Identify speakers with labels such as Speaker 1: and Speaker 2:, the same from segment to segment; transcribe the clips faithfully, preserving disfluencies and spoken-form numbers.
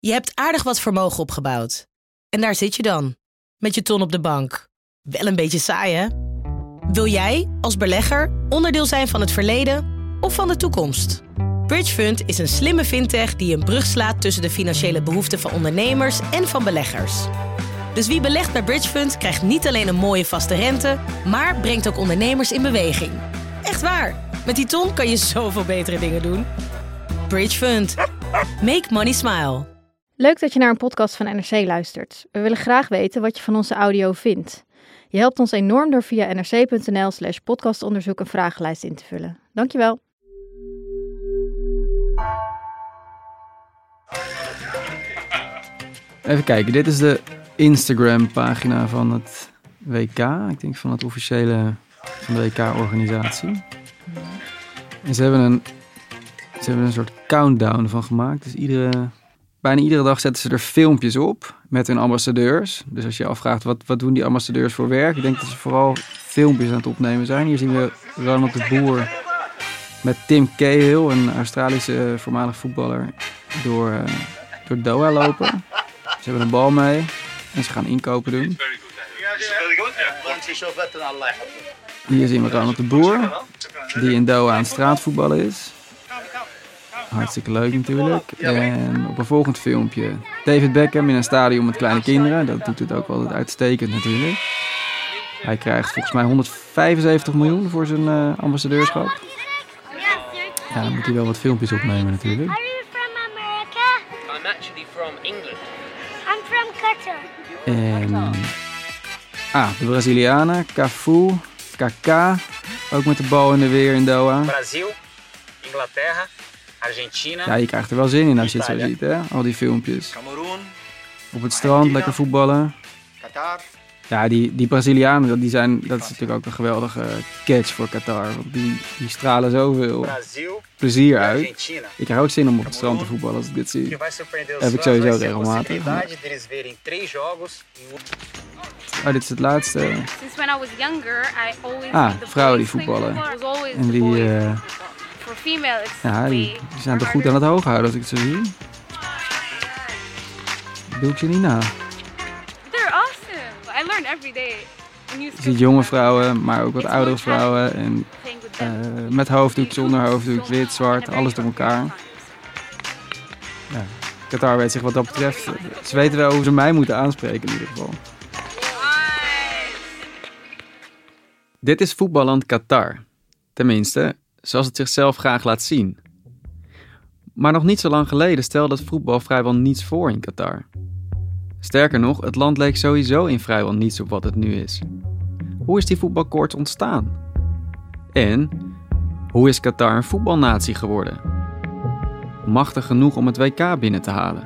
Speaker 1: Je hebt aardig wat vermogen opgebouwd. En daar zit je dan, met je ton op de bank. Wel een beetje saai, hè? Wil jij, als belegger, onderdeel zijn van het verleden of van de toekomst? Bridgefund is een slimme fintech die een brug slaat tussen de financiële behoeften van ondernemers en van beleggers. Dus wie belegt bij Bridgefund krijgt niet alleen een mooie vaste rente, maar brengt ook ondernemers in beweging. Echt waar, met die ton kan je zoveel betere dingen doen. Bridgefund. Make money smile.
Speaker 2: Leuk dat je naar een podcast van N R C luistert. We willen graag weten wat je van onze audio vindt. Je helpt ons enorm door via nrc.nl slash podcastonderzoek een vragenlijst in te vullen. Dankjewel.
Speaker 3: Even kijken, dit is de Instagram-pagina van het W K. Ik denk van het officiële van de W K-organisatie. En ze hebben een, ze hebben een soort countdown van gemaakt. Dus iedere, bijna iedere dag zetten ze er filmpjes op met hun ambassadeurs. Dus als je je afvraagt, wat, wat doen die ambassadeurs voor werk? Ik denk dat ze vooral filmpjes aan het opnemen zijn. Hier zien we Ronald de Boer met Tim Cahill, een Australische voormalig voetballer, door, uh, door Doha lopen. Ze hebben een bal mee en ze gaan inkopen doen. Hier zien we Ronald de Boer, die in Doha aan het straatvoetballen is. Hartstikke leuk natuurlijk. En op een volgend filmpje David Beckham in een stadion met kleine kinderen. Dat doet het ook altijd uitstekend natuurlijk. Hij krijgt volgens mij honderdvijfenzeventig miljoen voor zijn uh, ambassadeurschap. Ja, dan moet hij wel wat filmpjes opnemen natuurlijk.
Speaker 4: Are you from America?
Speaker 5: I'm actually from England.
Speaker 4: I'm from Qatar.
Speaker 3: En ah, de Brazilianen, Cafu, Kaká, ook met de bal in de weer in Doha.
Speaker 5: Brasil, Inglaterra, Argentina.
Speaker 3: Ja, je krijgt er wel zin in als je het zo ziet, hè? Al die filmpjes.
Speaker 6: Cameroen.
Speaker 3: Op het strand, lekker voetballen.
Speaker 6: Qatar.
Speaker 3: Ja, die, die Brazilianen, die zijn, dat is natuurlijk ook een geweldige catch voor Qatar. Want die, die stralen zoveel
Speaker 5: Brasil,
Speaker 3: plezier uit.
Speaker 5: Argentina.
Speaker 3: Ik krijg ook zin om op het strand te voetballen als ik dit zie.
Speaker 5: Que vai surpreender os
Speaker 3: Heb ik
Speaker 5: fãs
Speaker 3: sowieso
Speaker 5: vai ser a
Speaker 3: regelmatig.
Speaker 5: possibilidade deles verem três jogos e
Speaker 3: Oh, dit is het laatste.
Speaker 7: Since when I was younger, I always
Speaker 3: Ah,
Speaker 7: made the
Speaker 3: vrouwen die
Speaker 7: boys play
Speaker 3: voetballen.
Speaker 7: football. It was always
Speaker 3: En
Speaker 7: the
Speaker 3: die,
Speaker 7: boys.
Speaker 3: uh,
Speaker 7: For female, it's
Speaker 3: ja, die,
Speaker 7: way
Speaker 3: die zijn toch goed aan het hoog houden als ik het zo zie. Doe ik ze niet na.
Speaker 7: They're awesome. I learn every day.
Speaker 3: Je ziet jonge vrouwen, maar ook wat oudere vrouwen. En uh, met hoofddoek, zonder hoofddoek, wit, zwart, alles door elkaar. Ja, Qatar weet zich wat dat betreft. Ze weten wel hoe ze mij moeten aanspreken in ieder geval. Dit is voetballand Qatar. Tenminste, zoals het zichzelf graag laat zien. Maar nog niet zo lang geleden stelde het voetbal vrijwel niets voor in Qatar. Sterker nog, het land leek sowieso in vrijwel niets op wat het nu is. Hoe is die voetbalkoorts ontstaan? En hoe is Qatar een voetbalnatie geworden? Machtig genoeg om het W K binnen te halen?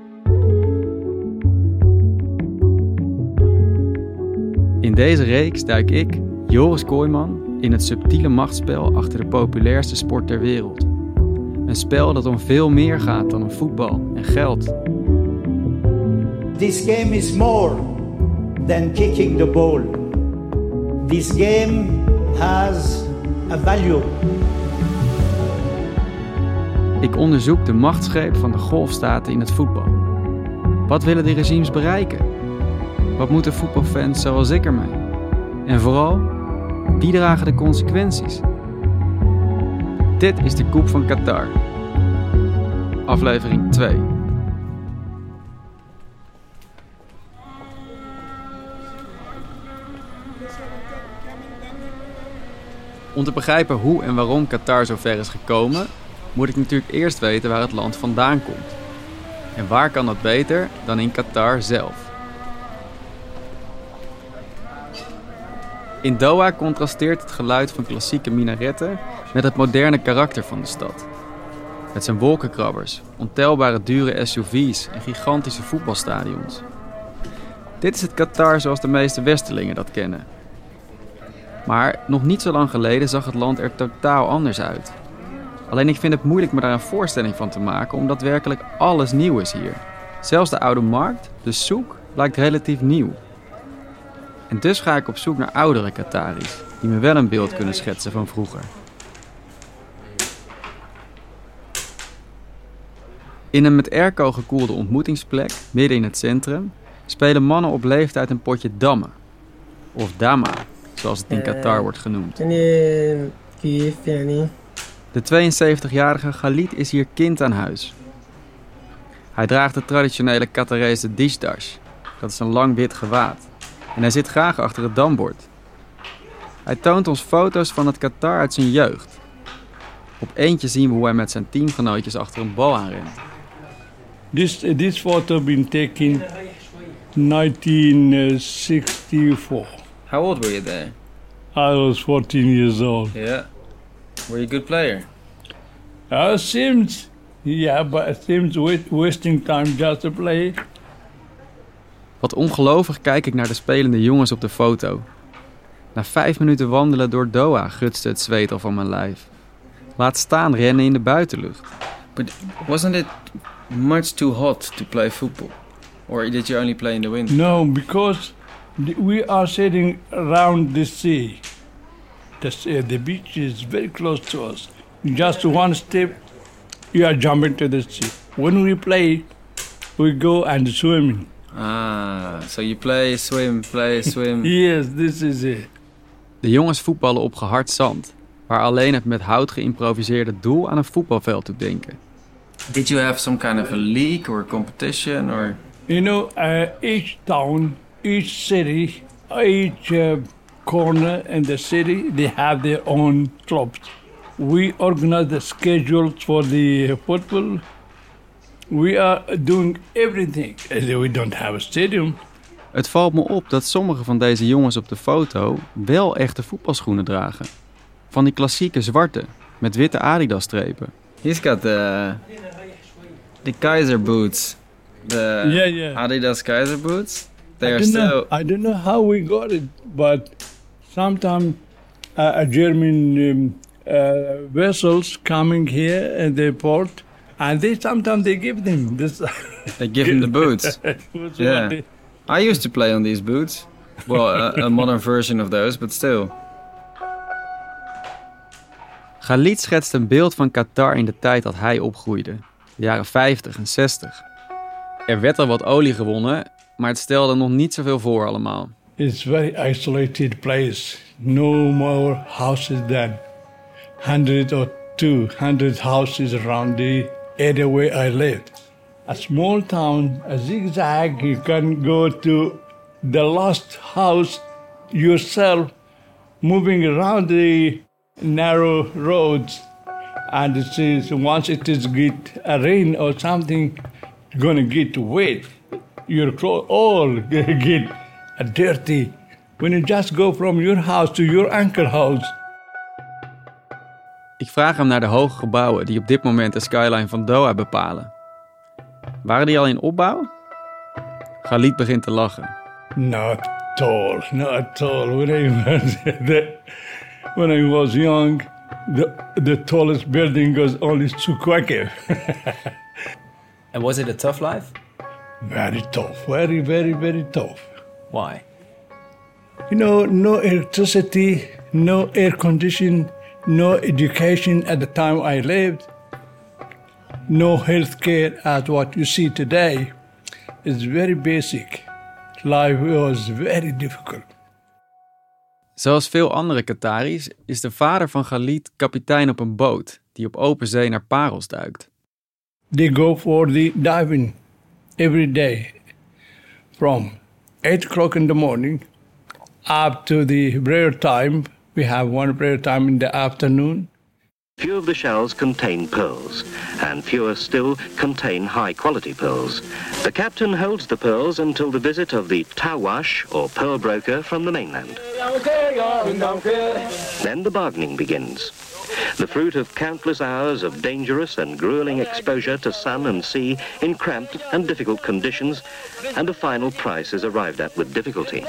Speaker 3: In deze reeks duik ik, Joris Kooijman, in het subtiele machtsspel achter de populairste sport ter wereld. Een spel dat om veel meer gaat dan om voetbal en geld.
Speaker 8: This game is more than kicking the ball. This game has a value.
Speaker 3: Ik onderzoek de machtsgreep van de golfstaten in het voetbal. Wat willen die regimes bereiken? Wat moeten voetbalfans zoals ik ermee? En vooral, wie dragen de consequenties? Dit is de Coupe van Qatar. Aflevering twee. Om te begrijpen hoe en waarom Qatar zo ver is gekomen, moet ik natuurlijk eerst weten waar het land vandaan komt. En waar kan dat beter dan in Qatar zelf? In Doha contrasteert het geluid van klassieke minaretten met het moderne karakter van de stad. Met zijn wolkenkrabbers, ontelbare dure S U V's en gigantische voetbalstadions. Dit is het Qatar zoals de meeste Westerlingen dat kennen. Maar nog niet zo lang geleden zag het land er totaal anders uit. Alleen ik vind het moeilijk me daar een voorstelling van te maken, omdat werkelijk alles nieuw is hier. Zelfs de oude markt, de souk, lijkt relatief nieuw. En dus ga ik op zoek naar oudere Qataris, die me wel een beeld kunnen schetsen van vroeger. In een met airco gekoelde ontmoetingsplek, midden in het centrum, spelen mannen op leeftijd een potje dammen. Of dama, zoals het in Qatar wordt genoemd. De tweeënzeventigjarige Khalid is hier kind aan huis. Hij draagt de traditionele Qatarese dishdash. Dat is een lang wit gewaad. En hij zit graag achter het dambord. Hij toont ons foto's van het Qatar uit zijn jeugd. Op eentje zien we hoe hij met zijn teamgenootjes achter een bal aanrent.
Speaker 6: This, this photo been taken in nineteen sixty-four.
Speaker 9: How old were you there?
Speaker 6: I was fourteen years old.
Speaker 9: Yeah. Were you a good player?
Speaker 6: Uh, seems, yeah, but it seems wasting time just to play.
Speaker 3: Wat ongelovig kijk ik naar de spelende jongens op de foto. Na vijf minuten wandelen door Doha gutste het zweet al van mijn lijf. Laat staan rennen in de buitenlucht.
Speaker 9: But wasn't it much too hot to play football? Or did you only play in the winter?
Speaker 6: No, because the, we are sitting around the sea. The, sea, the beach is very close to us. Just one step, you are jumping to the sea. When we play, we go and swimming.
Speaker 9: Ah, so you play, swim, play, swim.
Speaker 6: Yes, this is it.
Speaker 3: De jongens voetballen op gehard zand, waar alleen het met hout geïmproviseerde doel aan een voetbalveld doet denken.
Speaker 9: Did you have some kind of a league or competition or?
Speaker 6: You know, uh, each town, each city, each uh, corner in the city, they have their own clubs. We organize the schedules for the football. We are doing everything. We don't have a stadium.
Speaker 3: Het valt me op dat sommige van deze jongens op de foto wel echte voetbalschoenen dragen. Van die klassieke zwarte, met witte Adidas-strepen.
Speaker 9: He's got the, the Kaiser boots. The
Speaker 6: yeah, yeah.
Speaker 9: Adidas Kaiser boots. They
Speaker 6: I
Speaker 9: are
Speaker 6: don't
Speaker 9: still...
Speaker 6: know, I don't know how we got it, but sometimes uh, a German um, uh, vessels coming here in the port, and they sometimes they give them this.
Speaker 9: They give him the boots. Yeah. They... I used to play on these boots. Well, a, a modern version of those, but still.
Speaker 3: Khalid schetst een beeld van Qatar in de tijd dat hij opgroeide. De jaren vijftig en zestig. Er werd al wat olie gewonnen, maar het stelde nog niet zoveel voor allemaal.
Speaker 6: It's a very isolated place. No more houses than hundred or two hundred houses around the area where I lived. A small town, a zigzag, you can go to the last house yourself, moving around the narrow roads. And it says once it is get a rain or something, you're gonna get wet. Your clothes all get dirty. When you just go from your house to your uncle's house.
Speaker 3: Ik vraag hem naar de hoge gebouwen die op dit moment de skyline van Doha bepalen. Waren die al in opbouw? Khalid begint te lachen.
Speaker 6: Not tall, not tall. When I was, the, when I was young, the, the tallest building was only Sukwake.
Speaker 9: And was it a tough life?
Speaker 6: Very tough, very, very, very tough.
Speaker 9: Why?
Speaker 6: You know, no electricity, no air conditioning, no education at the time I lived. No health care as what you see today. It's very basic. Life was very difficult.
Speaker 3: Zoals veel andere Qataris is de vader van Khalid kapitein op een boot die op open zee naar parels duikt.
Speaker 6: They go for the diving every day from eight o'clock in the morning up to the prayer time. We have one prayer time in the afternoon.
Speaker 10: Few of the shells contain pearls, and fewer still contain high-quality pearls. The captain holds the pearls until the visit of the tawash, or pearl broker, from the mainland. Then the bargaining begins. The fruit of countless hours of dangerous and grueling exposure to sun and sea in cramped and difficult conditions, and a final price is arrived at with difficulty.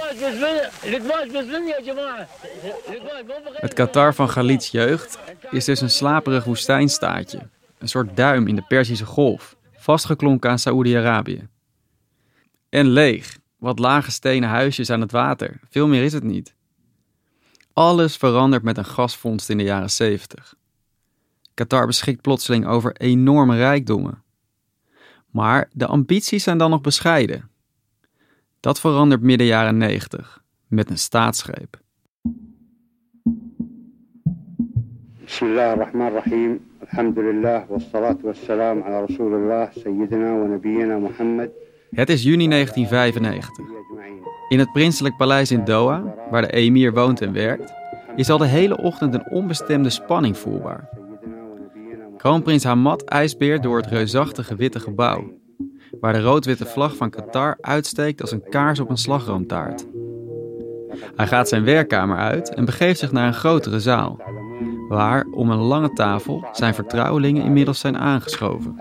Speaker 3: Het Qatar van Khalid's jeugd is dus een slaperig woestijnstaatje. Een soort duim in de Perzische Golf, vastgeklonken aan Saoedi-Arabië. En leeg, wat lage stenen huisjes aan het water. Veel meer is het niet. Alles verandert met een gasvondst in de jaren zeventig. Qatar beschikt plotseling over enorme rijkdommen. Maar de ambities zijn dan nog bescheiden. Dat verandert midden jaren negentig met een staatsgreep.
Speaker 11: Bismillah ar-Rahman ar-Rahim. Alhamdulillah wassalatu wassalam ala Rasulullah sayyidina wa nabiyyina Muhammad.
Speaker 3: Het is juni negentien vijfennegentig. In het prinselijk paleis in Doha, waar de emir woont en werkt, is al de hele ochtend een onbestemde spanning voelbaar. Kroonprins Hamad ijsbeert door het reusachtige witte gebouw, waar de rood-witte vlag van Qatar uitsteekt als een kaars op een slagroomtaart. Hij gaat zijn werkkamer uit en begeeft zich naar een grotere zaal, waar om een lange tafel zijn vertrouwelingen inmiddels zijn aangeschoven.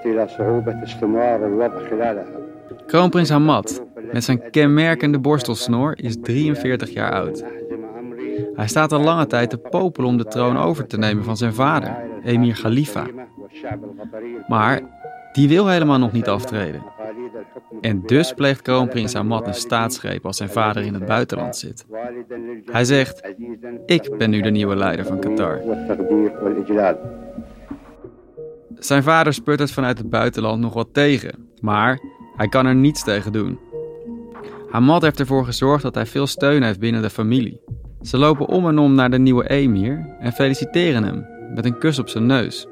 Speaker 3: Kroonprins Hamad, met zijn kenmerkende borstelsnor, is drieënveertig jaar oud. Hij staat al lange tijd te popelen om de troon over te nemen van zijn vader, emir Khalifa. Maar die wil helemaal nog niet aftreden. En dus pleegt kroonprins Hamad een staatsgreep als zijn vader in het buitenland zit. Hij zegt, ik ben nu de nieuwe leider van Qatar. Zijn vader sputtert vanuit het buitenland nog wat tegen, maar hij kan er niets tegen doen. Hamad heeft ervoor gezorgd dat hij veel steun heeft binnen de familie. Ze lopen om en om naar de nieuwe emir en feliciteren hem met een kus op zijn neus.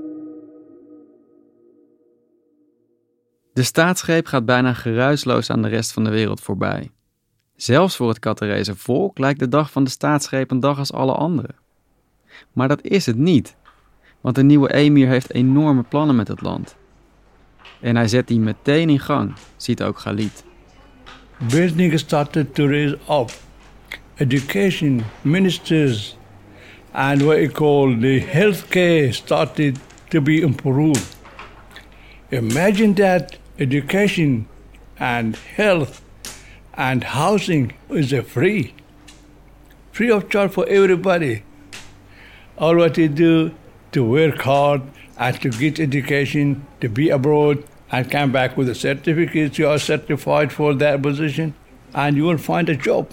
Speaker 3: De staatsgreep gaat bijna geruisloos aan de rest van de wereld voorbij. Zelfs voor het Qatarese volk lijkt de dag van de staatsgreep een dag als alle andere. Maar dat is het niet, want de nieuwe emir heeft enorme plannen met het land. En hij zet die meteen in gang, ziet ook Khalid.
Speaker 6: Business started to raise up. Education, ministers, and what you call the healthcare started to be improved. Imagine that education and health and housing is a free. Free of charge for everybody. All what you do to work hard and to get education, to be abroad and come back with a certificate, you are certified for that position and you will find a job.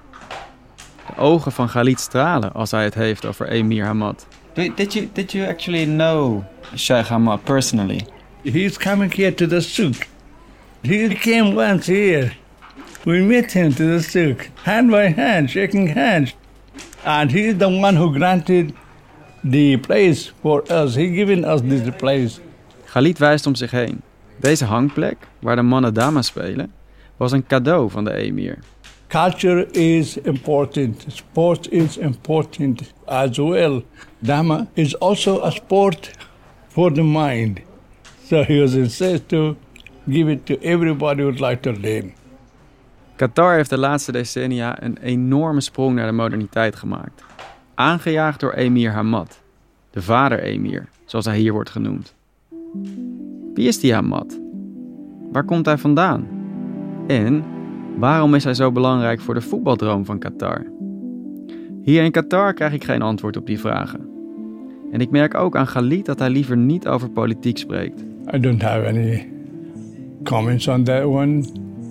Speaker 3: De ogen van Khalid stralen als hij het heeft over emir Hamad.
Speaker 9: Did you, did you actually know Sheikh Hamad personally?
Speaker 6: He's coming here to the souk. He came once here. We met him to the souk, hand by hand, shaking hands. And he's the one who granted the place for us. He given us this place.
Speaker 3: Khalid wijst om zich heen. Deze hangplek, waar de mannen dama spelen, was een cadeau van de emir.
Speaker 6: Culture is important. Sport is important as well. Dama is also a sport for the mind. So he was insisted to give it to everybody who would like to learn.
Speaker 3: Qatar heeft de laatste decennia een enorme sprong naar de moderniteit gemaakt. Aangejaagd door emir Hamad, de vader-emir, zoals hij hier wordt genoemd. Wie is die Hamad? Waar komt hij vandaan? En waarom is hij zo belangrijk voor de voetbaldroom van Qatar? Hier in Qatar krijg ik geen antwoord op die vragen. En ik merk ook aan Khalid dat hij liever niet over politiek spreekt.
Speaker 6: I don't have any comments on that one.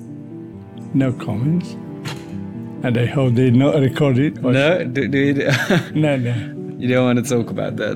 Speaker 6: No comments. And I hope they not record it.
Speaker 9: No, do, do you,
Speaker 6: no, no.
Speaker 9: You don't want to talk about that.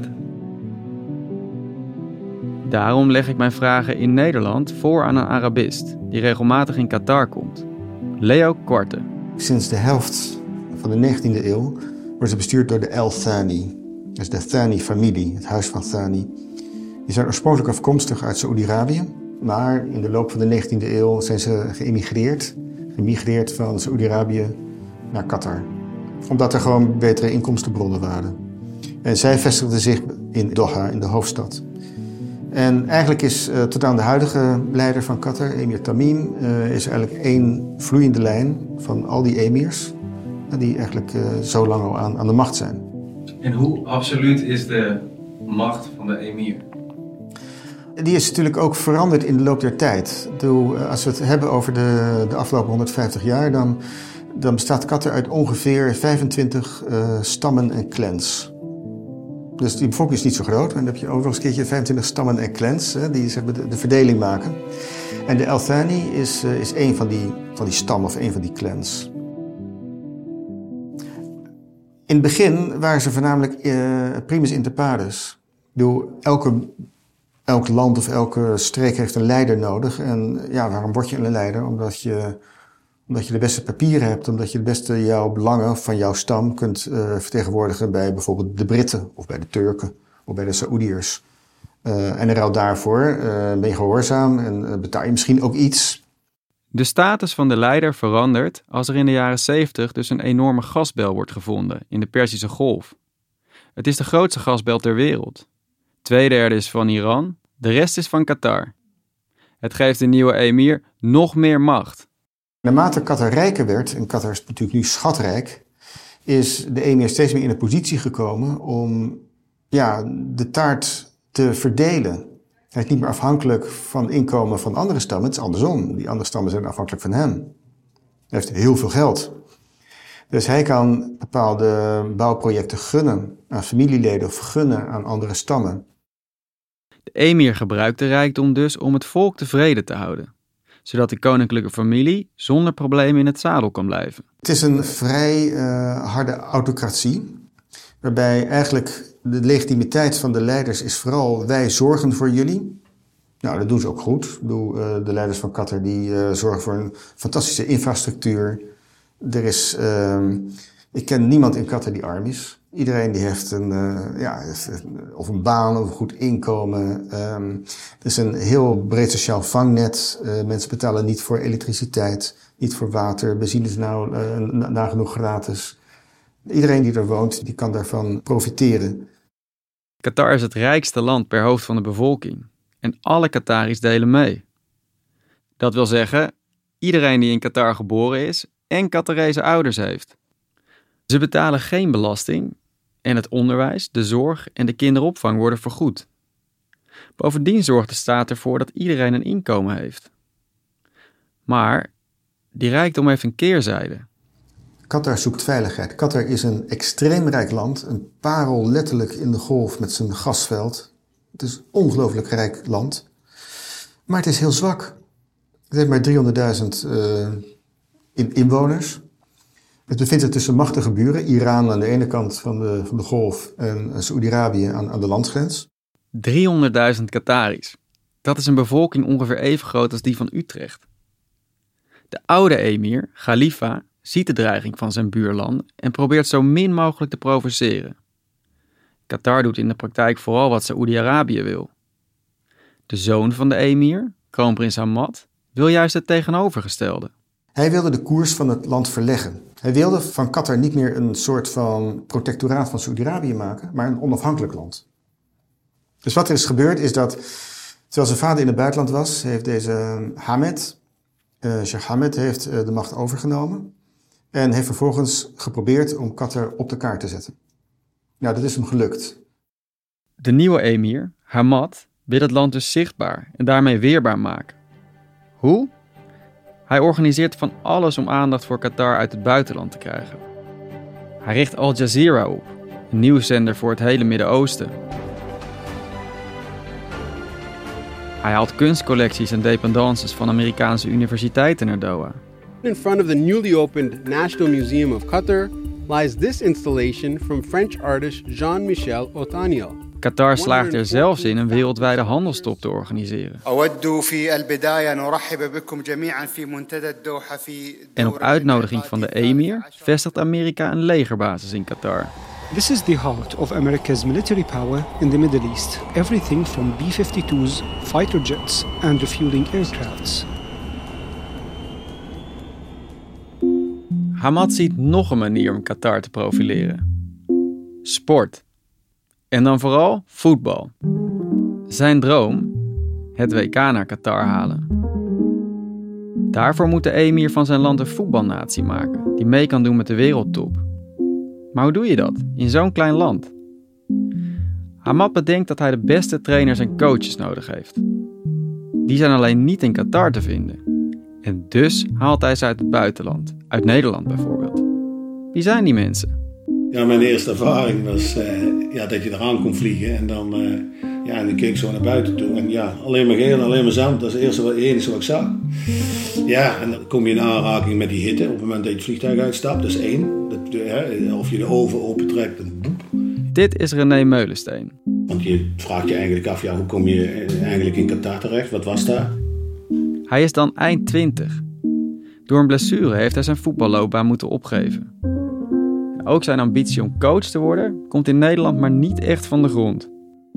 Speaker 3: Daarom leg ik mijn vragen in Nederland voor aan een Arabist die regelmatig in Qatar komt. Leo Korte.
Speaker 12: Sinds de helft van de negentiende eeuw wordt ze bestuurd door de Al Thani. Dus de Thani-familie, het huis van Thani. Die zijn oorspronkelijk afkomstig uit Saoedi-Arabië. Maar in de loop van de negentiende eeuw zijn ze geëmigreerd. Gemigreerd van Saoedi-Arabië naar Qatar. Omdat er gewoon betere inkomstenbronnen waren. En zij vestigden zich in Doha, in de hoofdstad. En eigenlijk is uh, tot aan de huidige leider van Qatar, emir Tamim, uh, is er eigenlijk één vloeiende lijn van al die emirs. Uh, die eigenlijk uh, zo lang al aan, aan de macht zijn.
Speaker 3: En hoe absoluut is de macht van de emir?
Speaker 12: Die is natuurlijk ook veranderd in de loop der tijd. Doe, als we het hebben over de, de afgelopen honderdvijftig jaar, dan, dan bestaat Qatar uit ongeveer vijfentwintig uh, stammen en clans. Dus die bevolking is niet zo groot. En dan heb je ook nog eens een keertje vijfentwintig stammen en clans, hè, die zeg maar, de, de verdeling maken. En de Al Thani is, uh, is één van die, van die stammen of één van die clans. In het begin waren ze voornamelijk uh, primus inter pares. Doe, elke Elk land of elke streek heeft een leider nodig. En ja, waarom word je een leider? Omdat je, omdat je de beste papieren hebt. Omdat je de beste jouw belangen van jouw stam kunt uh, vertegenwoordigen bij bijvoorbeeld de Britten of bij de Turken of bij de Saoediërs. Uh, en in ruil daarvoor uh, ben je gehoorzaam en uh, betaal je misschien ook iets.
Speaker 3: De status van de leider verandert als er in de jaren zeventig dus een enorme gasbel wordt gevonden in de Perzische Golf. Het is de grootste gasbel ter wereld. Twee derde is van Iran, de rest is van Qatar. Het geeft de nieuwe emir nog meer macht.
Speaker 12: Naarmate Qatar rijker werd, en Qatar is natuurlijk nu schatrijk, is de emir steeds meer in een positie gekomen om ja, de taart te verdelen. Hij is niet meer afhankelijk van inkomen van andere stammen. Het is andersom. Die andere stammen zijn afhankelijk van hem. Hij heeft heel veel geld. Dus hij kan bepaalde bouwprojecten gunnen aan familieleden of gunnen aan andere stammen.
Speaker 3: De emir gebruikt de rijkdom dus om het volk tevreden te houden, zodat de koninklijke familie zonder problemen in het zadel kan blijven.
Speaker 12: Het is een vrij uh, harde autocratie, waarbij eigenlijk de legitimiteit van de leiders is vooral wij zorgen voor jullie. Nou, dat doen ze ook goed. Ik bedoel, uh, de leiders van Qatar die uh, zorgen voor een fantastische infrastructuur. Er is, uh, ik ken niemand in Qatar die arm is. Iedereen die heeft een, uh, ja, of een baan of een goed inkomen. Um, er is een heel breed sociaal vangnet. Uh, mensen betalen niet voor elektriciteit, niet voor water. Benzine is nou uh, nagenoeg gratis. Iedereen die er woont, die kan daarvan profiteren.
Speaker 3: Qatar is het rijkste land per hoofd van de bevolking. En alle Qataris delen mee. Dat wil zeggen, iedereen die in Qatar geboren is en Qatarese ouders heeft. Ze betalen geen belasting en het onderwijs, de zorg en de kinderopvang worden vergoed. Bovendien zorgt de staat ervoor dat iedereen een inkomen heeft. Maar die rijkdom heeft een keerzijde.
Speaker 12: Qatar zoekt veiligheid. Qatar is een extreem rijk land, een parel letterlijk in de golf met zijn gasveld. Het is een ongelooflijk rijk land, maar het is heel zwak. Het heeft maar driehonderdduizend uh, in, inwoners. Het bevindt zich tussen machtige buren, Iran aan de ene kant van de, van de golf en Saoedi-Arabië aan, aan de landsgrens.
Speaker 3: driehonderdduizend Qataris. Dat is een bevolking ongeveer even groot als die van Utrecht. De oude emir, Khalifa, ziet de dreiging van zijn buurlanden en probeert zo min mogelijk te provoceren. Qatar doet in de praktijk vooral wat Saoedi-Arabië wil. De zoon van de emir, kroonprins Hamad, wil juist het tegenovergestelde.
Speaker 12: Hij wilde de koers van het land verleggen. Hij wilde van Qatar niet meer een soort van protectoraat van Saoedi-Arabië maken, maar een onafhankelijk land. Dus wat er is gebeurd is dat, terwijl zijn vader in het buitenland was, heeft deze Hamad, uh, Sheikh Hamad, heeft uh, de macht overgenomen en heeft vervolgens geprobeerd om Qatar op de kaart te zetten. Nou, dat is hem gelukt.
Speaker 3: De nieuwe emir, Hamad, wil het land dus zichtbaar en daarmee weerbaar maken. Hoe? Hij organiseert van alles om aandacht voor Qatar uit het buitenland te krijgen. Hij richt Al Jazeera op, een nieuwszender voor het hele Midden-Oosten. Hij haalt kunstcollecties en dependances van Amerikaanse universiteiten naar Doha.
Speaker 13: In front of the newly opened National Museum of Qatar lies this installation from French artist Jean-Michel Otaniel.
Speaker 3: Qatar slaagt er zelfs in een wereldwijde handelstop te organiseren. En op uitnodiging van de emir vestigt Amerika een legerbasis in Qatar.
Speaker 14: This is the heart of America's military power in the Middle East. Everything from B fifty-two's, fighter jets and refueling aircrafts.
Speaker 3: Hamad ziet nog een manier om Qatar te profileren. Sport. En dan vooral voetbal. Zijn droom? Het W K naar Qatar halen. Daarvoor moet de emir van zijn land een voetbalnatie maken die mee kan doen met de wereldtop. Maar hoe doe je dat in zo'n klein land? Hamad bedenkt dat hij de beste trainers en coaches nodig heeft. Die zijn alleen niet in Qatar te vinden. En dus haalt hij ze uit het buitenland, uit Nederland bijvoorbeeld. Wie zijn die mensen?
Speaker 15: Ja, mijn eerste ervaring was uh, ja, dat je eraan kon vliegen en dan, uh, ja, en dan keek ik zo naar buiten toe. En ja, alleen maar geel, alleen maar zand, dat is het eerste wat, het enige wat ik zag. Ja, en dan kom je in aanraking met die hitte op het moment dat je het vliegtuig uitstapt, dat is één. Dat, uh, of je de oven opentrekt. En...
Speaker 3: Dit is René Meulensteen.
Speaker 15: Want je vraagt je eigenlijk af, ja, hoe kom je eigenlijk in Qatar terecht? Wat was daar?
Speaker 3: Hij is dan eind twintig. Door een blessure heeft hij zijn voetballoopbaan moeten opgeven. Ook zijn ambitie om coach te worden komt in Nederland maar niet echt van de grond.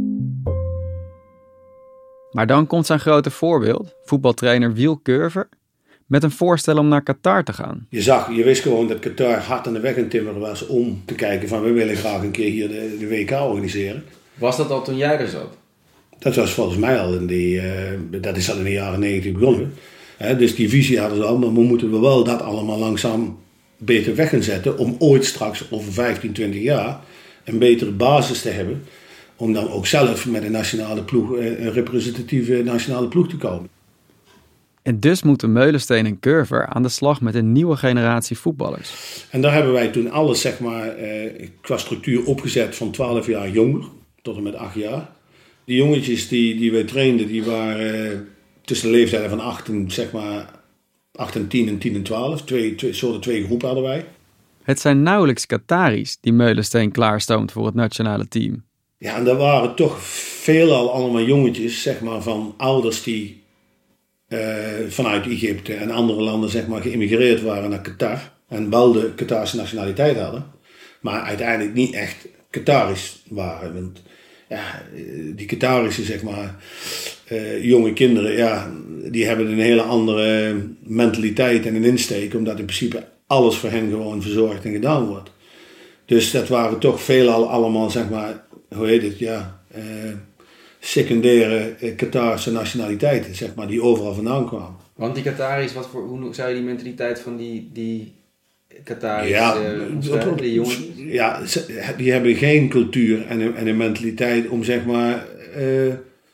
Speaker 3: Maar dan komt zijn grote voorbeeld, voetbaltrainer Wiel Curver, met een voorstel om naar Qatar te gaan.
Speaker 15: Je zag, je wist gewoon dat Qatar hard aan de weg aan timmeren was om te kijken van we willen graag een keer hier de, de W K organiseren.
Speaker 9: Was dat al toen jij er zat?
Speaker 15: Dat was volgens mij al in die, uh, dat is al in de jaren negentig begonnen. He, dus die visie hadden ze al, maar we moeten we wel dat allemaal langzaam beter weg gaan zetten om ooit straks over vijftien, twintig jaar een betere basis te hebben. Om dan ook zelf met een nationale ploeg, een representatieve nationale ploeg te komen.
Speaker 3: En dus moeten Meulensteen en Curver aan de slag met een nieuwe generatie voetballers.
Speaker 15: En daar hebben wij toen alles zeg maar, eh, qua structuur opgezet van twaalf jaar jonger tot en met acht jaar. Die jongetjes die, die wij trainden, die waren eh, tussen de leeftijden van acht en, zeg maar, acht en tien en tien en twaalf. Twee, twee, soorten twee groepen hadden wij.
Speaker 3: Het zijn nauwelijks Qataris die Meulensteen klaarstoomt voor het nationale team.
Speaker 15: Ja, en daar waren toch veelal allemaal jongetjes zeg maar, van ouders die uh, vanuit Egypte en andere landen zeg maar, geïmmigreerd waren naar Qatar. En wel de Qatarse nationaliteit hadden. Maar uiteindelijk niet echt Qataris waren. Want ja, die Qatarische zeg maar, uh, jonge kinderen, ja, die hebben een hele andere mentaliteit en een insteek. Omdat in principe alles voor hen gewoon verzorgd en gedaan wordt. Dus dat waren toch veelal allemaal, zeg maar, hoe heet het, ja, uh, secundaire uh, Qatarse nationaliteiten, zeg maar, die overal vandaan kwamen.
Speaker 9: Want die Qataris, wat voor, hoe zou je die mentaliteit van die, die Qataris,
Speaker 15: ja,
Speaker 9: uh, die jongens?
Speaker 15: Ja, die hebben geen cultuur en een, en een mentaliteit om, zeg maar, uh,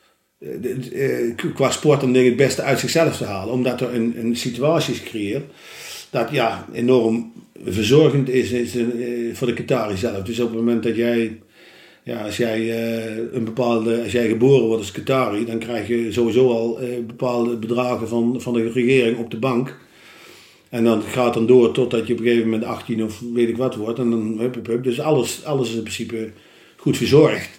Speaker 15: uh, qua sport om dingen het beste uit zichzelf te halen. Omdat er een, een situatie is gecreëerd dat, ja, enorm verzorgend is, is uh, voor de Qatari zelf. Dus op het moment dat jij, ja, als jij uh, een bepaalde, als jij geboren wordt als Qatari, dan krijg je sowieso al uh, bepaalde bedragen van, van de regering op de bank. En dan gaat dan door totdat je op een gegeven moment achttien of weet ik wat wordt. En dan hup, hup, hup. Dus alles, alles is in principe goed verzorgd.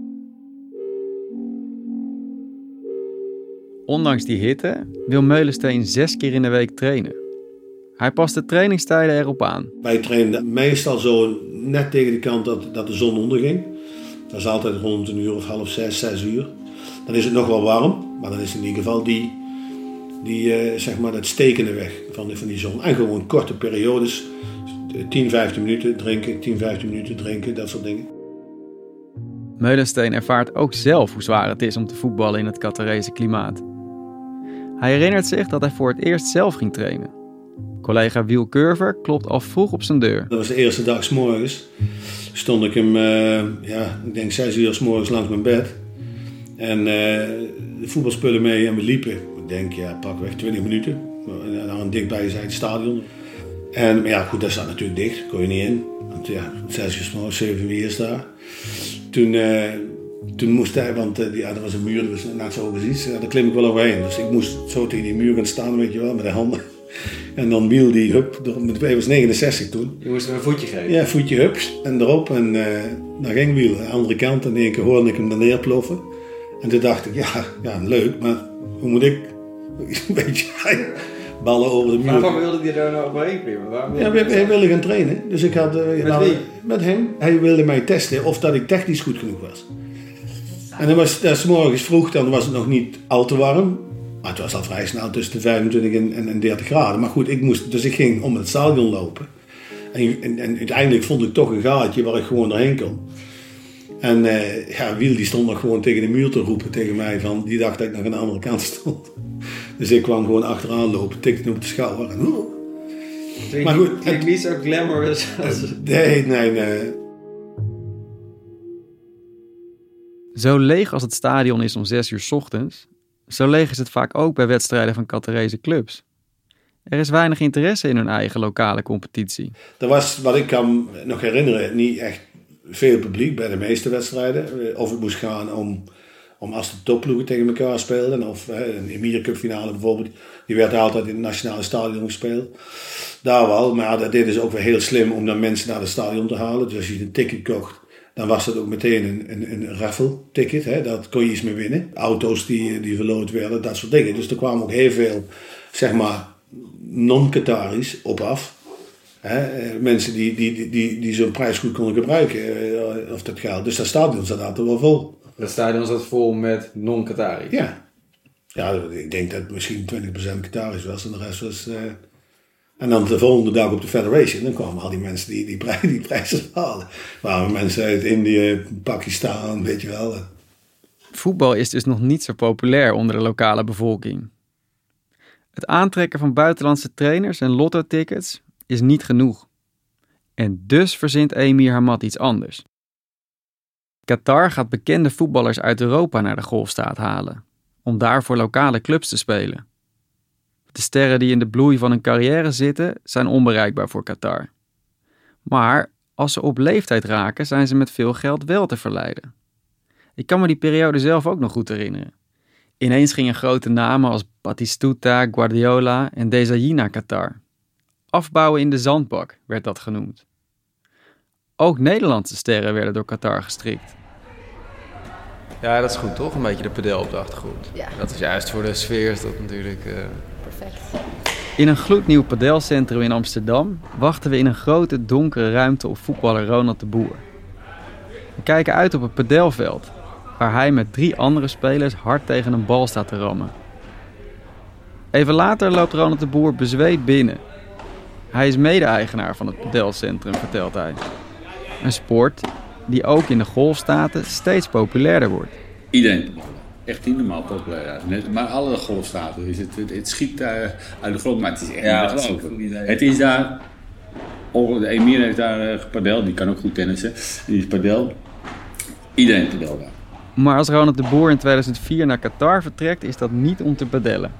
Speaker 3: Ondanks die hitte wil Meulensteen zes keer in de week trainen. Hij past de trainingstijden erop aan.
Speaker 15: Wij trainen meestal zo net tegen de kant dat, dat de zon onderging. Dat is altijd rond een uur of half zes, zes uur. Dan is het nog wel warm, maar dan is in ieder geval die, die uh, zeg maar dat stekende weg van, van die zon. En gewoon korte periodes, tien, vijftien minuten drinken, tien, vijftien minuten drinken, dat soort dingen.
Speaker 3: Meulensteen ervaart ook zelf hoe zwaar het is om te voetballen in het Qatarese klimaat. Hij herinnert zich dat hij voor het eerst zelf ging trainen. Collega Wiel Curver klopt al vroeg op zijn deur.
Speaker 15: Dat was de eerste dag 's morgens. Stond ik hem, uh, ja, ik denk zes uur 's morgens langs mijn bed. En uh, de voetbalspullen mee en we liepen. Ik denk, ja, pakweg twintig minuten. En dan dichtbij is het stadion. En maar ja, goed, dat staat natuurlijk dicht. Kon je niet in. Want ja, zes uur 's morgens, zeven uur is daar. Toen, uh, toen moest hij, want uh, ja, er was een muur, dat was net zo precies. Ja, daar klim ik wel overheen. Dus ik moest zo tegen die muur gaan staan, weet je wel, met de handen. En dan wiel die, hup, hij was negenenzestig toen.
Speaker 9: Je moest hem een voetje geven?
Speaker 15: Ja, voetje hup, en erop. En uh, dan ging wiel. Aan de andere kant, en in één keer hoorde ik hem daar neerploffen. En toen dacht ik, ja, ja leuk, maar hoe moet ik, een beetje, ballen over de muur.
Speaker 9: Waarom wilde hij daar nou overheen klimmen?
Speaker 15: Ja, hij, hij wilde gaan trainen. Dus ik had, uh,
Speaker 9: met
Speaker 15: nou,
Speaker 9: wie?
Speaker 15: Met hem. Hij wilde mij testen of dat ik technisch goed genoeg was. En dan was het 's morgens vroeg, dan was het nog niet al te warm. Maar het was al vrij snel tussen de vijfentwintig en, en dertig graden. Maar goed, ik moest, dus ik ging om het stadion lopen. En, en, en uiteindelijk vond ik toch een gaatje waar ik gewoon doorheen kon. En uh, ja, Wiel die stond nog gewoon tegen de muur te roepen tegen mij. Van, die dacht dat ik nog aan de andere kant stond. Dus ik kwam gewoon achteraan lopen, tikte op de schouder. En, oh.
Speaker 9: Klinkt, maar goed, klinkt niet zo glamorous als...
Speaker 15: Nee, nee, nee.
Speaker 3: Zo leeg als het stadion is om zes uur 's ochtends, zo leeg is het vaak ook bij wedstrijden van Qatarese clubs. Er is weinig interesse in hun eigen lokale competitie.
Speaker 15: Er was, wat ik kan nog herinneren, niet echt veel publiek bij de meeste wedstrijden. Of het moest gaan om, om als de topploegen tegen elkaar speelden. Of hè, een Emir Cup finale bijvoorbeeld, die werd altijd in het nationale stadion gespeeld. Daar wel, maar dat deden ze ook weer heel slim om dan mensen naar het stadion te halen. Dus als je een ticket kocht dan was dat ook meteen een, een, een raffle ticket. Hè? Dat kon je iets mee winnen. Auto's die, die verloot werden, dat soort dingen. Dus er kwamen ook heel veel, zeg maar, non-Qataris op af. Hè? Mensen die, die, die, die, die zo'n prijs goed konden gebruiken, of dat geld. Dus dat stadion zat altijd wel vol.
Speaker 3: Dat stadion zat vol met non-Qataris?
Speaker 15: Ja. Ja, ik denk dat het misschien twintig procent Qataris was en de rest was... Uh... En dan de volgende dag op de Federation, dan kwamen al die mensen die die, prij- die prijzen haalden. Waren mensen uit Indië, Pakistan, weet je wel.
Speaker 3: Voetbal is dus nog niet zo populair onder de lokale bevolking. Het aantrekken van buitenlandse trainers en lotto-tickets is niet genoeg. En dus verzint Emir Hamad iets anders. Qatar gaat bekende voetballers uit Europa naar de Golfstaat halen, om daar voor lokale clubs te spelen. De sterren die in de bloei van hun carrière zitten, zijn onbereikbaar voor Qatar. Maar als ze op leeftijd raken, zijn ze met veel geld wel te verleiden. Ik kan me die periode zelf ook nog goed herinneren. Ineens gingen grote namen als Batistuta, Guardiola en Desailly naar Qatar. Afbouwen in de zandbak werd dat genoemd. Ook Nederlandse sterren werden door Qatar gestrikt. Ja, dat is goed toch? Een beetje de padel op de achtergrond.
Speaker 2: Ja.
Speaker 3: Dat is juist voor de sfeer is dat natuurlijk... Uh...
Speaker 2: Perfect.
Speaker 3: In een gloednieuw padelcentrum in Amsterdam wachten we in een grote donkere ruimte op voetballer Ronald de Boer. We kijken uit op het padelveld, waar hij met drie andere spelers hard tegen een bal staat te rammen. Even later loopt Ronald de Boer bezweet binnen. Hij is mede-eigenaar van het padelcentrum, vertelt hij. Een sport die ook in de golfstaten steeds populairder wordt.
Speaker 16: Iedereen, echt niet normaal populair. Maar alle golfstaten, is het, het, het schiet uh, uit de grond, maar het is echt
Speaker 9: ja,
Speaker 16: niet te geloven. Het is daar, de Emir heeft daar uh, gepadeld, die kan ook goed tennissen. Die is padel, iedereen padel daar.
Speaker 3: Maar als Ronald de Boer in tweeduizend vier naar Qatar vertrekt, is dat niet om te padellen.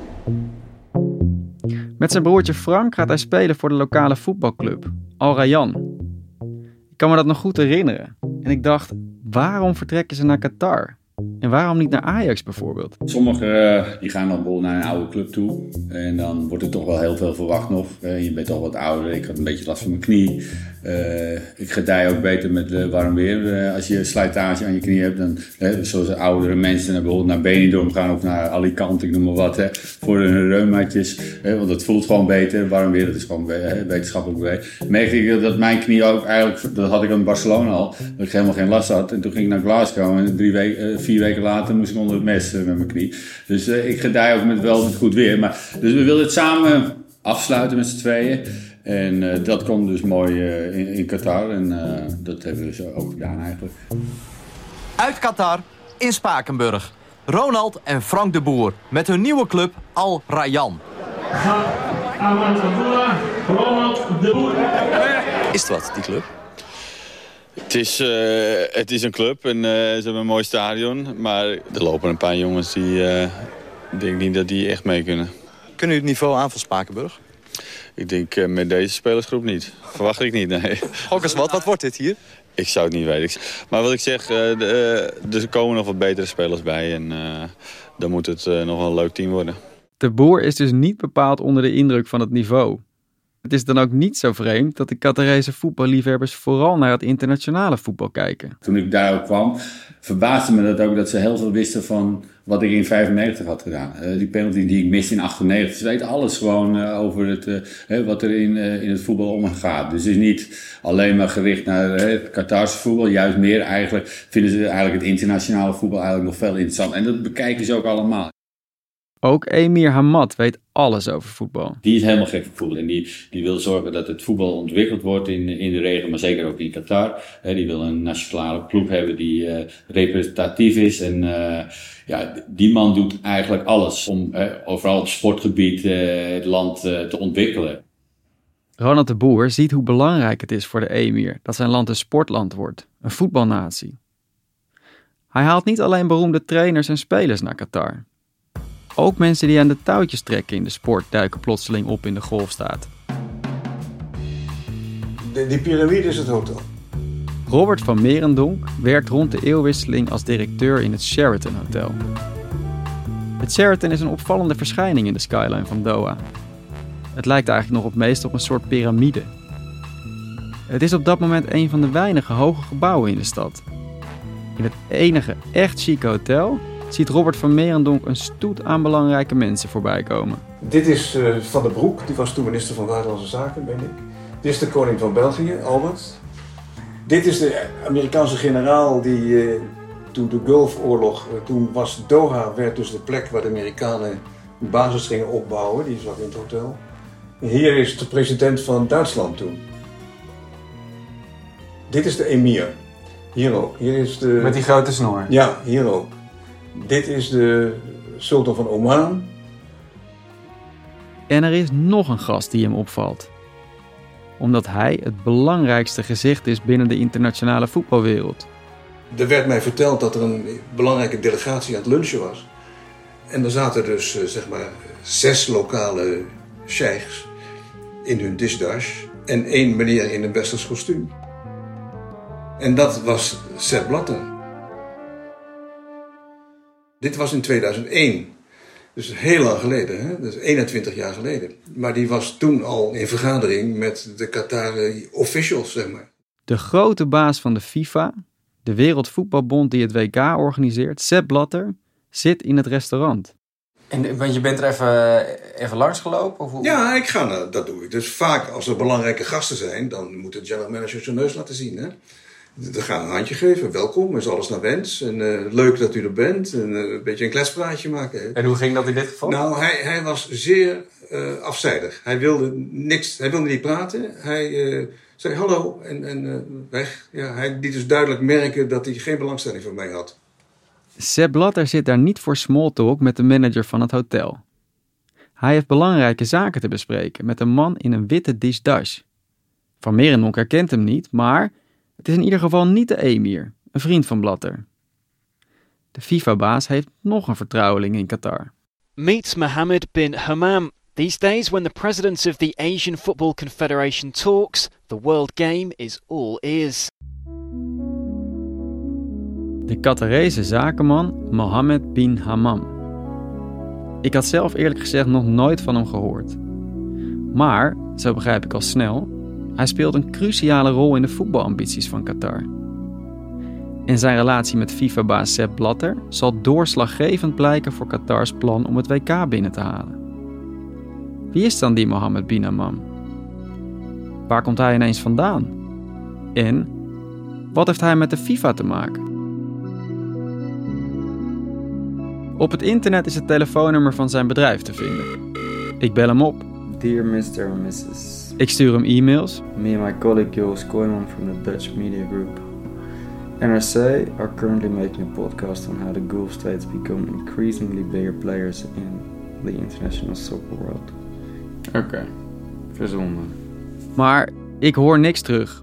Speaker 3: Met zijn broertje Frank gaat hij spelen voor de lokale voetbalclub, Al Rayyan. Ik kan me dat nog goed herinneren. En ik dacht, waarom vertrekken ze naar Qatar? En waarom niet naar Ajax bijvoorbeeld?
Speaker 16: Sommigen uh, die gaan dan bijvoorbeeld naar een oude club toe. En dan wordt er toch wel heel veel verwacht nog. Uh, je bent al wat ouder. Ik had een beetje last van mijn knie. Uh, ik gedij ook beter met uh, warm weer. Uh, als je slijtage aan je knie hebt. Dan, uh, zoals oudere mensen bijvoorbeeld naar Benidorm gaan. Of naar Alicante, ik noem maar wat. Hè, voor hun reumaatjes. Uh, want het voelt gewoon beter. Warm weer, dat is gewoon uh, wetenschappelijk bewezen. Merkte ik dat mijn knie ook eigenlijk... Dat had ik in Barcelona al. Dat ik helemaal geen last had. En toen ging ik naar Glasgow. En drie weken... Uh, Vier weken later moest ik onder het mes uh, met mijn knie. Dus uh, ik gedij ook met wel met goed weer. Maar, dus we wilden het samen afsluiten met z'n tweeën. En uh, dat komt dus mooi uh, in, in Qatar. En uh, dat hebben we dus ook gedaan eigenlijk.
Speaker 17: Uit Qatar, in Spakenburg. Ronald en Frank de Boer met hun nieuwe club Al Rayyan. Is het wat, die club?
Speaker 18: Het is, uh, het is een club en uh, ze hebben een mooi stadion. Maar er lopen een paar jongens die... Uh, ik denk niet dat die echt mee kunnen.
Speaker 17: Kunnen jullie het niveau aan van Spakenburg?
Speaker 18: Ik denk uh, met deze spelersgroep niet. Verwacht ik niet, nee.
Speaker 17: Gok eens wat, wat wordt dit hier?
Speaker 18: Ik zou het niet weten. Maar wat ik zeg, uh, de, uh, er komen nog wat betere spelers bij. En uh, dan moet het uh, nog wel een leuk team worden.
Speaker 3: De Boer is dus niet bepaald onder de indruk van het niveau. Het is dan ook niet zo vreemd dat de Qatarese voetballiefhebbers vooral naar het internationale voetbal kijken.
Speaker 16: Toen ik daar ook kwam, verbaasde me dat ook dat ze heel veel wisten van wat ik in vijfennegentig had gedaan. Uh, die penalty die ik miste in achtennegentig. Ze weten alles gewoon uh, over het, uh, wat er in, uh, in het voetbal omgaat. Dus het is niet alleen maar gericht naar uh, het Qatarse voetbal. Juist meer eigenlijk vinden ze eigenlijk het internationale voetbal eigenlijk nog veel interessant. En dat bekijken ze ook allemaal.
Speaker 3: Ook Emir Hamad weet alles over voetbal.
Speaker 16: Die is helemaal gek van voetbal en die, die wil zorgen dat het voetbal ontwikkeld wordt in, in de regio, maar zeker ook in Qatar. He, die wil een nationale ploeg hebben die uh, representatief is en uh, ja, die man doet eigenlijk alles om uh, overal op het sportgebied uh, het land uh, te ontwikkelen.
Speaker 3: Ronald de Boer ziet hoe belangrijk het is voor de emir dat zijn land een sportland wordt, een voetbalnatie. Hij haalt niet alleen beroemde trainers en spelers naar Qatar. Ook mensen die aan de touwtjes trekken in de sport duiken plotseling op in de Golfstaat.
Speaker 19: De, die piramide is het hotel.
Speaker 3: Robert van Merendonk werkt rond de eeuwwisseling als directeur in het Sheraton Hotel. Het Sheraton is een opvallende verschijning in de skyline van Doha. Het lijkt eigenlijk nog het meest op een soort piramide. Het is op dat moment een van de weinige hoge gebouwen in de stad. In het enige echt chique hotel ziet Robert van Merendonk een stoet aan belangrijke mensen voorbij komen.
Speaker 19: Dit is uh, Van der Broek, die was toen minister van Buitenlandse Zaken, ben ik. Dit is de koning van België, Albert. Dit is de Amerikaanse generaal die uh, toen de Gulfoorlog, uh, toen was Doha, werd dus de plek waar de Amerikanen een basis gingen opbouwen. Die zat in het hotel. En hier is de president van Duitsland toen. Dit is de emir. Hier ook. Hier is de...
Speaker 3: Met die grote snor?
Speaker 19: Ja, hier ook. Dit is de sultan van Oman.
Speaker 3: En er is nog een gast die hem opvalt. Omdat hij het belangrijkste gezicht is binnen de internationale voetbalwereld.
Speaker 19: Er werd mij verteld dat er een belangrijke delegatie aan het lunchen was. En er zaten dus zeg maar zes lokale sheikhs in hun disdash en één meneer in een westers kostuum. En dat was Sepp Blatter. Dit was in tweeduizend één. Dus heel lang geleden, hè? Dus eenentwintig jaar geleden. Maar die was toen al in vergadering met de Qatari officials, zeg maar.
Speaker 3: De grote baas van de FIFA, de Wereldvoetbalbond die het W K organiseert, Sepp Blatter, zit in het restaurant.
Speaker 20: En, want je bent er even, even langs gelopen? Of hoe?
Speaker 19: Ja, ik ga naar, dat doe ik. Dus vaak als er belangrijke gasten zijn, dan moet de general manager zijn neus laten zien. Hè? Dan gaan we een handje geven. Welkom, is alles naar wens. En, uh, leuk dat u er bent. En, uh, een beetje een kletspraatje maken. Hè?
Speaker 20: En hoe ging dat in dit geval?
Speaker 19: Nou, hij, hij was zeer uh, afzijdig. Hij wilde niks, hij wilde niet praten. Hij uh, zei hallo en, en uh, weg. Ja, hij liet dus duidelijk merken dat hij geen belangstelling voor mij had.
Speaker 3: Sepp Blatter zit daar niet voor small talk met de manager van het hotel. Hij heeft belangrijke zaken te bespreken met een man in een witte disdash. Van Merendonk herkent hem niet, maar het is in ieder geval niet de emir, een vriend van Blatter. De FIFA-baas heeft nog een vertrouweling in Qatar.
Speaker 21: Meet Mohammed bin Hammam. These days, when the presidents of the Asian Football Confederation talks, the world game is all ears.
Speaker 3: De Qatarese zakenman Mohammed bin Hammam. Ik had zelf eerlijk gezegd nog nooit van hem gehoord. Maar, zo begrijp ik al snel, hij speelt een cruciale rol in de voetbalambities van Qatar. En zijn relatie met FIFA-baas Sepp Blatter zal doorslaggevend blijken voor Qatars plan om het W K binnen te halen. Wie is dan die Mohammed bin Hammam? Waar komt hij ineens vandaan? En wat heeft hij met de FIFA te maken? Op het internet is het telefoonnummer van zijn bedrijf te vinden. Ik bel hem op.
Speaker 22: Dear mister or missus
Speaker 3: Ik stuur hem e-mails.
Speaker 22: Me and my colleague Joost Kooijman from the Dutch media group N R C are currently making a podcast on how the Gulf states become increasingly bigger players in the international soccer world.
Speaker 3: Oké, okay. Verzonden. Maar ik hoor niks terug.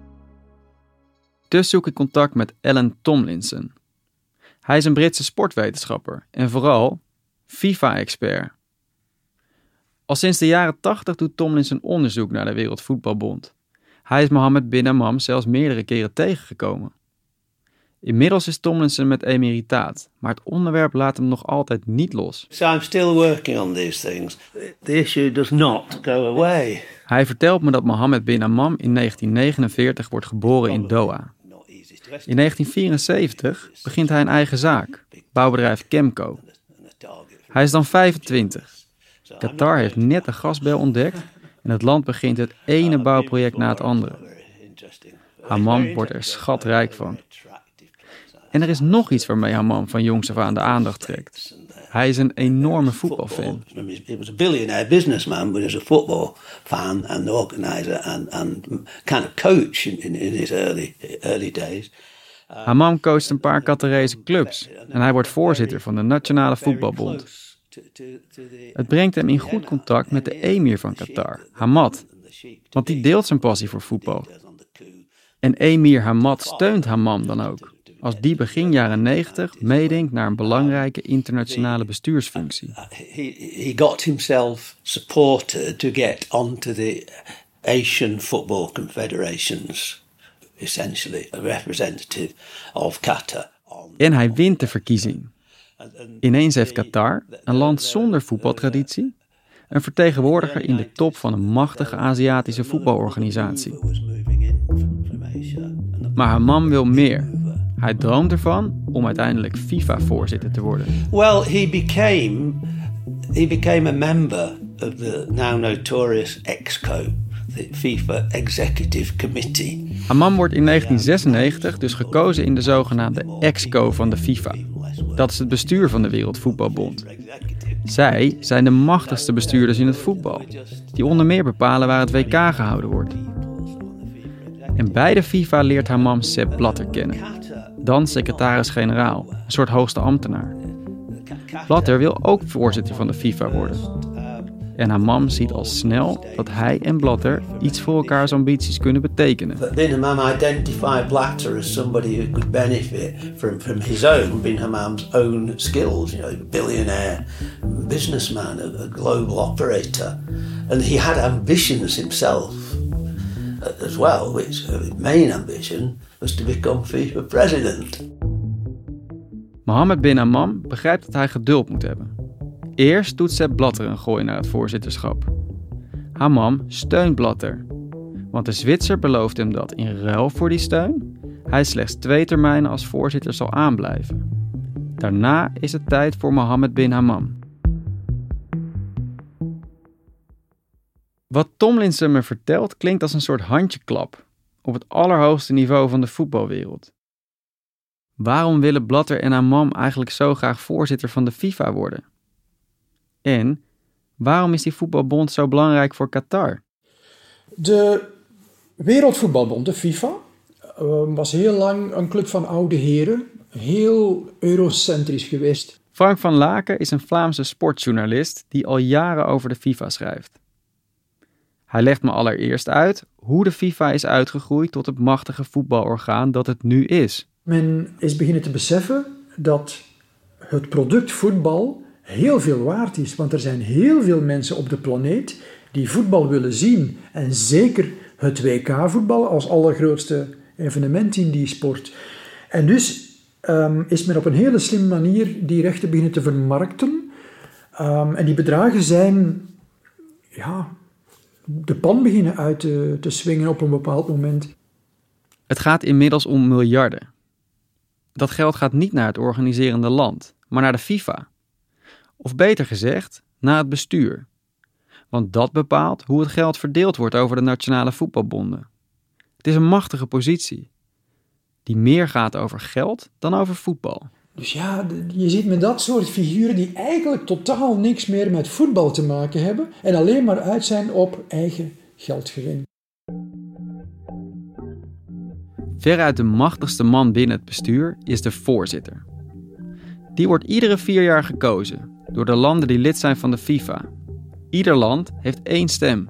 Speaker 3: Dus zoek ik contact met Alan Tomlinson. Hij is een Britse sportwetenschapper en vooral FIFA-expert. Al sinds de jaren tachtig doet Tomlinson onderzoek naar de Wereldvoetbalbond. Hij is Mohammed bin Hammam zelfs meerdere keren tegengekomen. Inmiddels is Tomlinson met emeritaat, maar het onderwerp laat hem nog altijd niet los.
Speaker 23: So I'm still working on these things. The issue does not go away.
Speaker 3: Hij vertelt me dat Mohammed bin Hammam in negentien negenenveertig wordt geboren in Doha. In negentien vierenzeventig begint hij een eigen zaak, bouwbedrijf Chemco. Hij is dan vijfentwintig. Qatar heeft net de gasbel ontdekt en het land begint het ene bouwproject na het andere. Hammam wordt er schatrijk van. En er is nog iets waarmee Hammam van jongs af aan de aandacht trekt. Hij is een enorme voetbalfan.
Speaker 23: He was a billionaire businessman, but he was a football fan and organizer and, and kind of coach in, in, in his early, early days.
Speaker 3: Hammam coacht een paar Qatarese clubs en hij wordt voorzitter van de Nationale Voetbalbond. Het brengt hem in goed contact met de emir van Qatar, Hamad, want die deelt zijn passie voor voetbal. En emir Hamad steunt Hammam dan ook, als die begin jaren negentig meedenkt naar een belangrijke internationale bestuursfunctie.
Speaker 23: He, he got himself supported to get onto the Asian Football Confederations, essentially a representative of Qatar.
Speaker 3: En hij wint de verkiezing. Ineens heeft Qatar, een land zonder voetbaltraditie, een vertegenwoordiger in de top van een machtige Aziatische voetbalorganisatie. Maar Hammam wil meer. Hij droomt ervan om uiteindelijk FIFA-voorzitter te worden.
Speaker 23: Well, he became he became a member of the now notorious EXCO, the FIFA Executive Committee.
Speaker 3: Hammam wordt in negentien zesennegentig dus gekozen in de zogenaamde EXCO van de FIFA. Dat is het bestuur van de Wereldvoetbalbond. Zij zijn de machtigste bestuurders in het voetbal, die onder meer bepalen waar het W K gehouden wordt. En bij de FIFA leert Hammam Sepp Blatter kennen, dan secretaris-generaal, een soort hoogste ambtenaar. Blatter wil ook voorzitter van de FIFA worden. En Hammam ziet al snel dat hij en Blatter iets voor elkaars ambities kunnen betekenen.
Speaker 23: Bin Hammam identified Blatter as somebody who could benefit from, from his own, Bin Hammam's own skills, you know, billionaire businessman, a, a global operator. And he had ambitions himself as well, which his main ambition was to become FIFA president.
Speaker 3: Mohammed bin Hammam begrijpt dat hij geduld moet hebben. Eerst doet Sepp Blatter een gooi naar het voorzitterschap. Hammam steunt Blatter, want de Zwitser belooft hem dat in ruil voor die steun hij slechts twee termijnen als voorzitter zal aanblijven. Daarna is het tijd voor Mohammed bin Hammam. Wat Tomlinson me vertelt klinkt als een soort handjeklap op het allerhoogste niveau van de voetbalwereld. Waarom willen Blatter en Hammam eigenlijk zo graag voorzitter van de FIFA worden? En waarom is die voetbalbond zo belangrijk voor Qatar?
Speaker 1: De Wereldvoetbalbond, de FIFA, was heel lang een club van oude heren, heel eurocentrisch geweest.
Speaker 3: Frank van Laken is een Vlaamse sportjournalist die al jaren over de FIFA schrijft. Hij legt me allereerst uit hoe de FIFA is uitgegroeid tot het machtige voetbalorgaan dat het nu is.
Speaker 1: Men is beginnen te beseffen dat het product voetbal heel veel waard is. Want er zijn heel veel mensen op de planeet die voetbal willen zien. En zeker het W K-voetbal als allergrootste evenement in die sport. En dus um, is men op een hele slimme manier die rechten beginnen te vermarkten. Um, en die bedragen zijn ja, de pan beginnen uit te, te swingen op een bepaald moment.
Speaker 3: Het gaat inmiddels om miljarden. Dat geld gaat niet naar het organiserende land, maar naar de FIFA. Of beter gezegd, naar het bestuur. Want dat bepaalt hoe het geld verdeeld wordt over de nationale voetbalbonden. Het is een machtige positie, die meer gaat over geld dan over voetbal.
Speaker 1: Dus ja, je ziet met dat soort figuren die eigenlijk totaal niks meer met voetbal te maken hebben en alleen maar uit zijn op eigen geldgewin.
Speaker 3: Veruit de machtigste man binnen het bestuur is de voorzitter. Die wordt iedere vier jaar gekozen door de landen die lid zijn van de FIFA. Ieder land heeft één stem.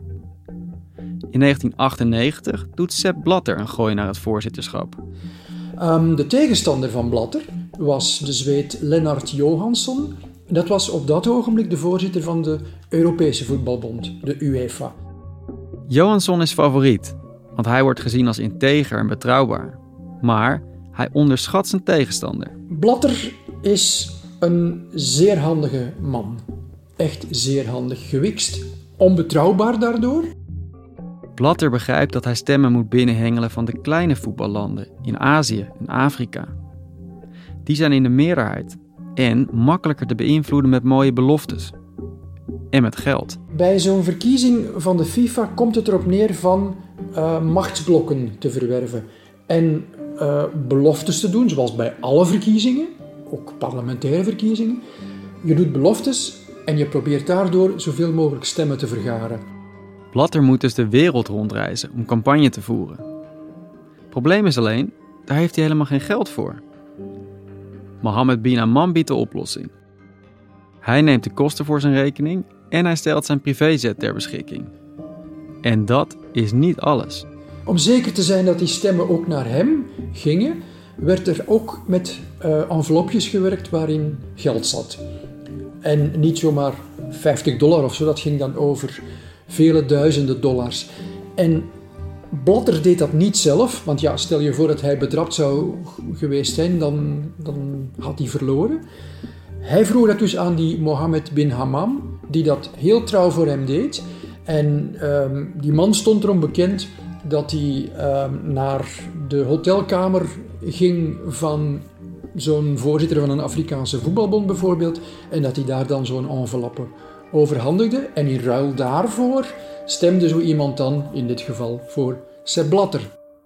Speaker 3: In negentien achtennegentig doet Sepp Blatter een gooi naar het voorzitterschap.
Speaker 1: Um, de tegenstander van Blatter was de Zweed Lennart Johansson. Dat was op dat ogenblik de voorzitter van de Europese voetbalbond, de UEFA.
Speaker 3: Johansson is favoriet, want hij wordt gezien als integer en betrouwbaar. Maar hij onderschat zijn tegenstander.
Speaker 1: Blatter is een zeer handige man. Echt zeer handig gewikst. Onbetrouwbaar daardoor.
Speaker 3: Blatter begrijpt dat hij stemmen moet binnenhengelen van de kleine voetballanden in Azië en Afrika. Die zijn in de meerderheid en makkelijker te beïnvloeden met mooie beloftes. En met geld.
Speaker 1: Bij zo'n verkiezing van de FIFA komt het erop neer van uh, machtsblokken te verwerven. En uh, beloftes te doen, zoals bij alle verkiezingen, ook parlementaire verkiezingen. Je doet beloftes en je probeert daardoor zoveel mogelijk stemmen te vergaren.
Speaker 3: Blatter moet dus de wereld rondreizen om campagne te voeren. Probleem is alleen, daar heeft hij helemaal geen geld voor. Mohammed bin Hammam biedt de oplossing. Hij neemt de kosten voor zijn rekening en hij stelt zijn privéjet ter beschikking. En dat is niet alles.
Speaker 1: Om zeker te zijn dat die stemmen ook naar hem gingen, werd er ook met uh, envelopjes gewerkt waarin geld zat. En niet zomaar vijftig dollar of zo, dat ging dan over vele duizenden dollars. En Blatter deed dat niet zelf, want ja, stel je voor dat hij betrapt zou geweest zijn, dan, dan had hij verloren. Hij vroeg dat dus aan die Mohammed bin Hammam, die dat heel trouw voor hem deed. En um, die man stond erom bekend dat hij um, naar de hotelkamer ging van zo'n voorzitter van een Afrikaanse voetbalbond bijvoorbeeld, en dat hij daar dan zo'n enveloppe overhandigde. En in ruil daarvoor stemde zo iemand dan, in dit geval, voor Sepp Blatter.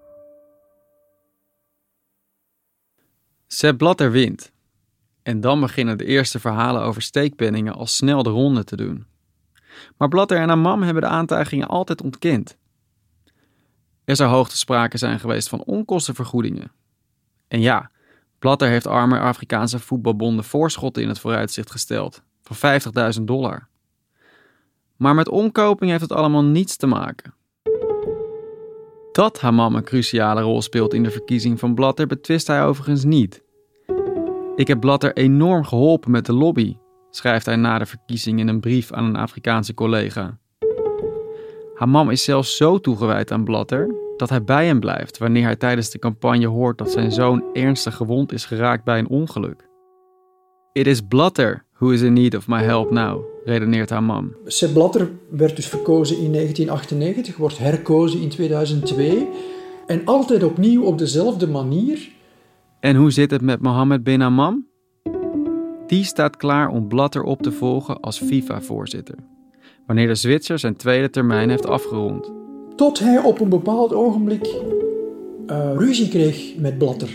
Speaker 3: Sepp Blatter wint. En dan beginnen de eerste verhalen over steekpenningen al snel de ronde te doen. Maar Blatter en Hamam hebben de aantijgingen altijd ontkend. Er zou hoogte sprake zijn geweest van onkostenvergoedingen. En ja, Blatter heeft arme Afrikaanse voetbalbonden voorschotten in het vooruitzicht gesteld, van vijftigduizend dollar. Maar met omkoping heeft het allemaal niets te maken. Dat Hamam een cruciale rol speelt in de verkiezing van Blatter betwist hij overigens niet. Ik heb Blatter enorm geholpen met de lobby, schrijft hij na de verkiezing in een brief aan een Afrikaanse collega. Hamam is zelfs zo toegewijd aan Blatter dat hij bij hem blijft wanneer hij tijdens de campagne hoort dat zijn zoon ernstig gewond is geraakt bij een ongeluk. It is Blatter who is in need of my help now, redeneert Hamam.
Speaker 1: Sepp Blatter werd dus verkozen in negentien achtennegentig, wordt herkozen in tweeduizend twee en altijd opnieuw op dezelfde manier.
Speaker 3: En hoe zit het met Mohammed bin Hamam? Die staat klaar om Blatter op te volgen als FIFA-voorzitter, wanneer de Zwitser zijn tweede termijn heeft afgerond.
Speaker 1: Tot hij op een bepaald ogenblik uh, ruzie kreeg met Blatter.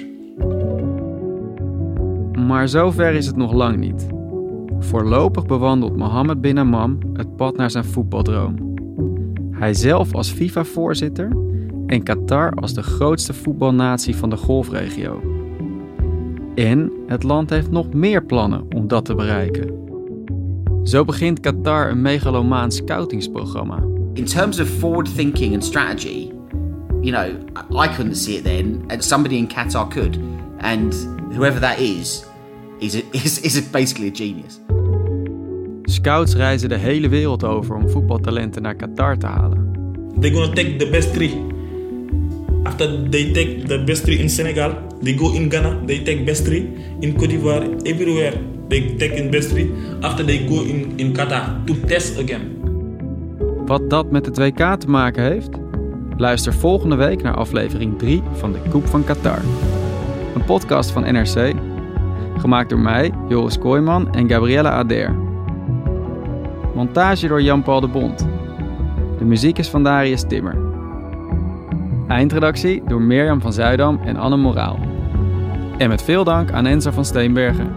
Speaker 3: Maar zover is het nog lang niet. Voorlopig bewandelt Mohammed bin Hamam het pad naar zijn voetbaldroom. Hij zelf als FIFA-voorzitter en Qatar als de grootste voetbalnatie van de golfregio. En het land heeft nog meer plannen om dat te bereiken. Zo begint Qatar een megalomaan scoutingsprogramma.
Speaker 4: In terms of forward thinking and strategy, you know, I couldn't see it then, and somebody in Qatar could. And whoever that is, is, a, is, is basically a genius.
Speaker 3: Scouts reizen de hele wereld over om voetbaltalenten naar Qatar te halen.
Speaker 5: They're gonna take the best three. After they take the best three in Senegal, they go in Ghana, they take best three. In Côte d'Ivoire, everywhere, they take in best three. After they go in, in Qatar to test again.
Speaker 3: Wat dat met het W K te maken heeft? Luister volgende week naar aflevering drie van de Coupe van Qatar. Een podcast van N R C. Gemaakt door mij, Joris Kooijman en Gabriella Ader. Montage door Jan-Paul de Bond. De muziek is van Darius Timmer. Eindredactie door Mirjam van Zuidam en Anne Moraal. En met veel dank aan Enzo van Steenbergen.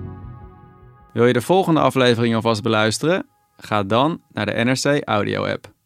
Speaker 3: Wil je de volgende aflevering alvast beluisteren? Ga dan naar de N R C Audio app.